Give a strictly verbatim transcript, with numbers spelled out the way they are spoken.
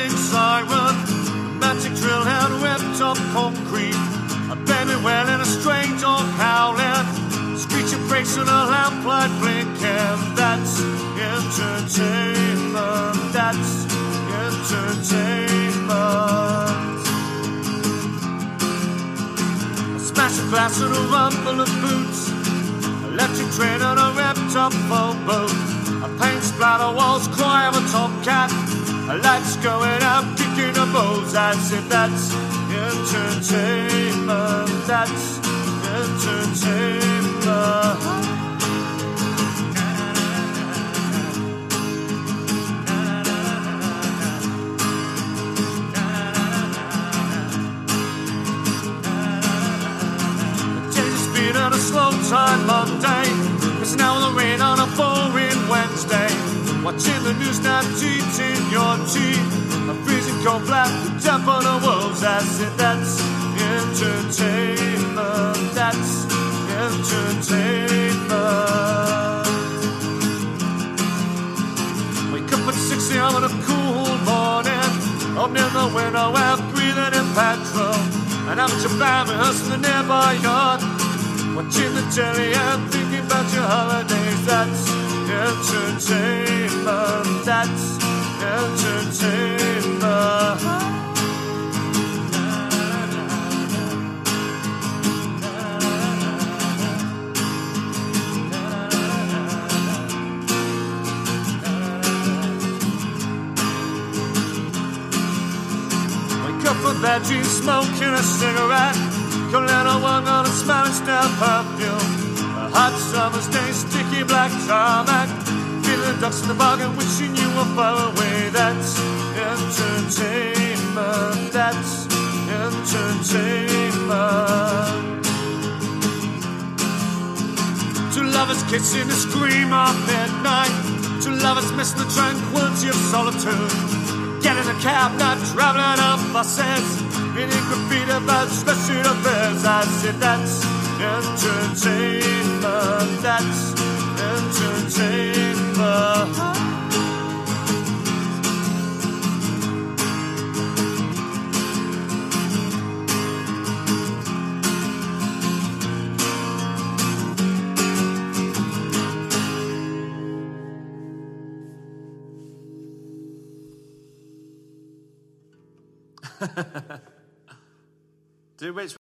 train siren, romantic drill and whipped up concrete, a baby well in a strange dog howling, screeching brakes and a lamplight blinking. That's entertainment, that's entertainment. A smash of glass and a rumble of boots, electric train and a wrapped up boat, a paint splatter walls cry of a tomcat, a lights going out kicking the bows. I said that's entertainment, that's entertainment. A slow time Monday, it's now the rain on a boring Wednesday. Watching the news, not eating your tea, a freezing cold black, the dump on the wolves. I said that's entertainment, that's entertainment. Wake up at six a.m. on a cool morning, opening the window out, breathing in petrol, and amateur band rehearsing the nearby yard. Watching the telly and thinking about your holidays. That's entertainment, that's entertainment. Wake up for veggies, smoking a cigarette, Coletta one on a smelling stale perfume, a hot summer's day, sticky black tarmac, feeling ducks in the bargain, wishing you were far away. That's entertainment, that's entertainment. Two lovers kissing and scream of midnight, two lovers missing the tranquility of solitude, get in a cab, not traveling on buses, reading graffiti about special affairs. I said that's entertainment, that's entertainment. Do which